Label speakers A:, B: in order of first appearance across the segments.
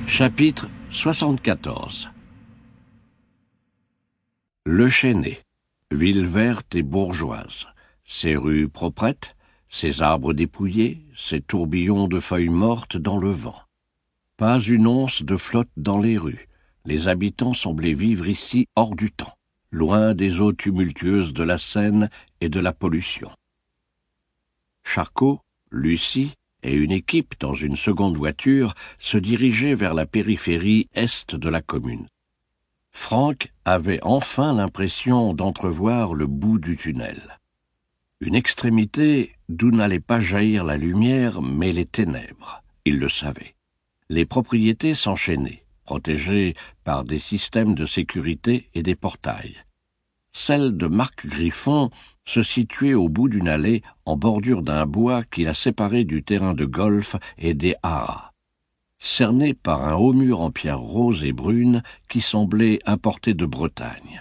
A: Chapitre 74. Le Chesnay, ville verte et bourgeoise, ses rues proprettes, ses arbres dépouillés, ses tourbillons de feuilles mortes dans le vent. Pas une once de flotte dans les rues. Les habitants semblaient vivre ici hors du temps, loin des eaux tumultueuses de la Seine et de la pollution. Charcot, Lucie et une équipe dans une seconde voiture se dirigeaient vers la périphérie est de la commune. Franck avait enfin l'impression d'entrevoir le bout du tunnel. Une extrémité d'où n'allait pas jaillir la lumière, mais les ténèbres, il le savait. Les propriétés s'enchaînaient, protégées par des systèmes de sécurité et des portails. Celle de Marc Griffon se situait au bout d'une allée en bordure d'un bois qui la séparait du terrain de golf et des haras, cerné par un haut mur en pierre rose et brune qui semblait importé de Bretagne.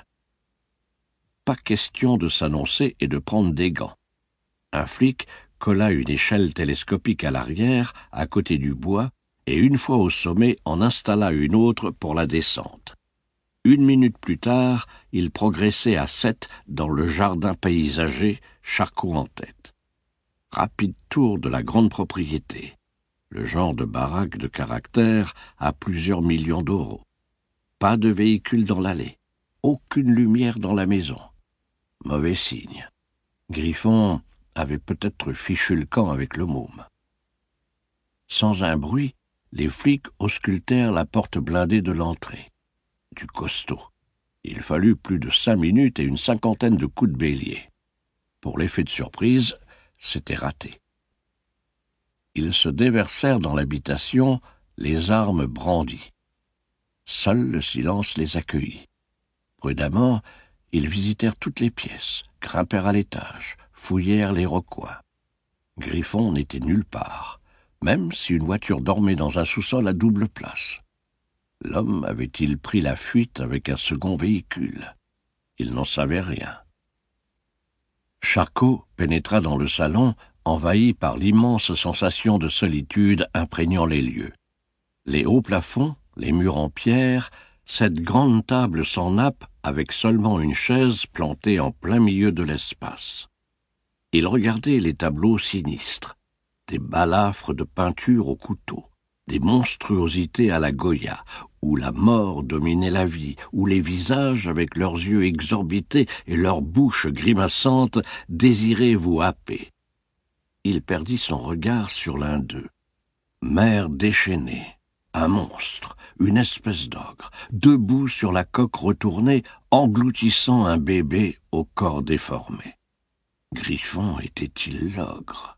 A: Pas question de s'annoncer et de prendre des gants. Un flic colla une échelle télescopique à l'arrière, à côté du bois, et une fois au sommet en installa une autre pour la descente. 1 minute plus tard, il progressait à 7 dans le jardin paysager, Charcot en tête. Rapide tour de la grande propriété. Le genre de baraque de caractère à plusieurs millions d'euros. Pas de véhicule dans l'allée. Aucune lumière dans la maison. Mauvais signe. Griffon avait peut-être fichu le camp avec le môme. Sans un bruit, les flics auscultèrent la porte blindée de l'entrée. Du costaud. Il fallut plus de 5 minutes et une cinquantaine de coups de bélier. Pour l'effet de surprise, c'était raté. Ils se déversèrent dans l'habitation, les armes brandies. Seul le silence les accueillit. Prudemment, ils visitèrent toutes les pièces, grimpèrent à l'étage, fouillèrent les recoins. Griffon n'était nulle part, même si une voiture dormait dans un sous-sol à double place. L'homme avait-il pris la fuite avec un second véhicule? Il n'en savait rien. Charcot pénétra dans le salon, envahi par l'immense sensation de solitude imprégnant les lieux. Les hauts plafonds, les murs en pierre, cette grande table sans nappe avec seulement une chaise plantée en plein milieu de l'espace. Il regardait les tableaux sinistres, des balafres de peinture au couteau, des monstruosités à la Goya, où la mort dominait la vie, où les visages, avec leurs yeux exorbités et leurs bouches grimaçantes, désiraient vous happer. Il perdit son regard sur l'un d'eux. Mère déchaînée, un monstre, une espèce d'ogre, debout sur la coque retournée, engloutissant un bébé au corps déformé. Griffon était-il l'ogre?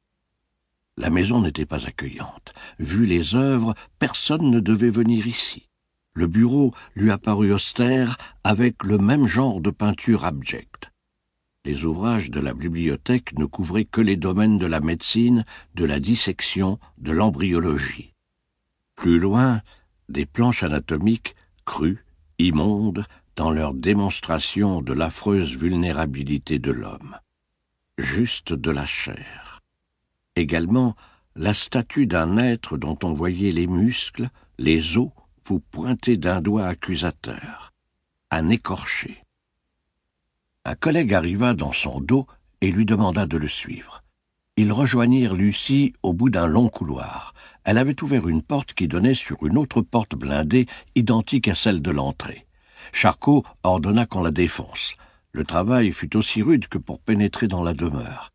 A: La maison n'était pas accueillante. Vu les œuvres, personne ne devait venir ici. Le bureau lui apparut austère, avec le même genre de peinture abjecte. Les ouvrages de la bibliothèque ne couvraient que les domaines de la médecine, de la dissection, de l'embryologie. Plus loin, des planches anatomiques, crues, immondes, dans leur démonstration de l'affreuse vulnérabilité de l'homme. Juste de la chair. Également, la statue d'un être dont on voyait les muscles, les os, vous pointer d'un doigt accusateur. Un écorché. Un collègue arriva dans son dos et lui demanda de le suivre. Ils rejoignirent Lucie au bout d'un long couloir. Elle avait ouvert une porte qui donnait sur une autre porte blindée, identique à celle de l'entrée. Charcot ordonna qu'on la défonce. Le travail fut aussi rude que pour pénétrer dans la demeure.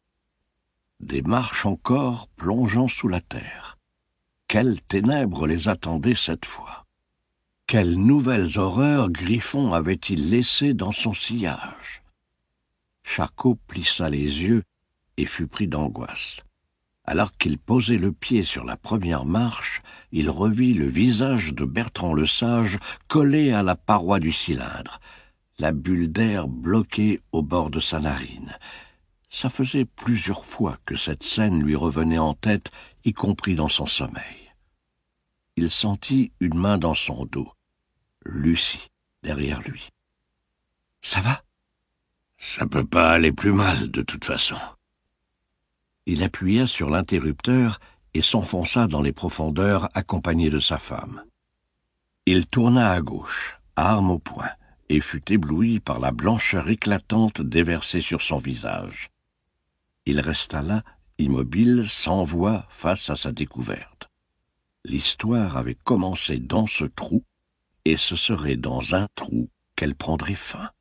A: Des marches encore plongeant sous la terre. Quelles ténèbres les attendaient cette fois? Quelles nouvelles horreurs Griffon avait-il laissées dans son sillage? Charcot plissa les yeux et fut pris d'angoisse. Alors qu'il posait le pied sur la première marche, il revit le visage de Bertrand Lesage collé à la paroi du cylindre, la bulle d'air bloquée au bord de sa narine. Ça faisait plusieurs fois que cette scène lui revenait en tête, y compris dans son sommeil. Il sentit une main dans son dos. Lucie, derrière lui. « Ça va ?»« Ça peut pas aller plus mal, de toute façon. » Il appuya sur l'interrupteur et s'enfonça dans les profondeurs accompagné de sa femme. Il tourna à gauche, arme au poing, et fut ébloui par la blancheur éclatante déversée sur son visage. Il resta là, immobile, sans voix, face à sa découverte. L'histoire avait commencé dans ce trou, et ce serait dans un trou qu'elle prendrait fin.